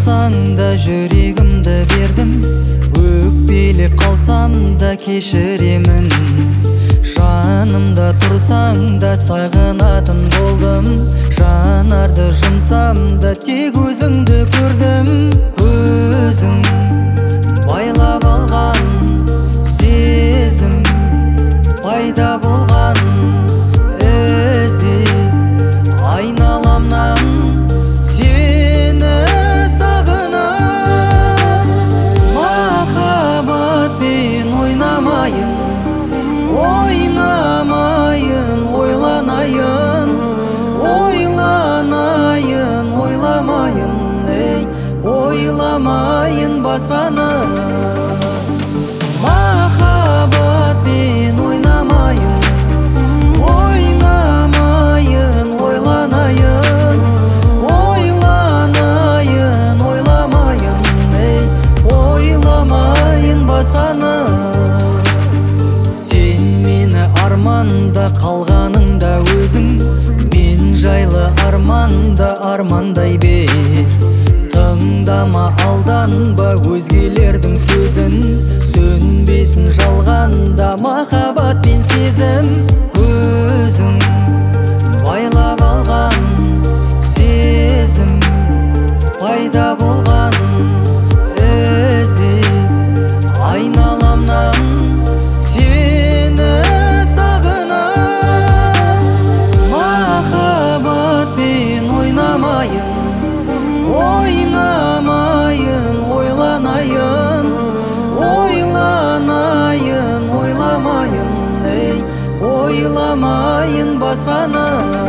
тұрсаң да жүрегімді бердім, өкпелеп қалсам да кешіремін. Жанымда тұрсаң да сағынатын болдым, жанарды жұмсам да тек өзіңді көрдім. Көзің байлап алған сезім пайда болған, іздеп айналамнан сені сағынам. Махаббатпен ойнамайын, ойнамайын, ойланайын, ойламайын, ойламайын басқаны. Махаббатпен ойнамайын, ойнамайын, ойланайын, ойламайын, ойламайын басқаны. Сен мені арманда қалғаныңда өзің, мен жайлы арманда армандай бер. Тыңдама, алданба өзгелердің сөзін, сөнбесін жалғанда махаббат пен сезім. Көзің байлап алған сезім пайда болған, іздеп айналамнан сені сағынам. Махаббатпен ойнамайын, ойнамайын, ойланайын, ойламайын, ойламайын басқаны.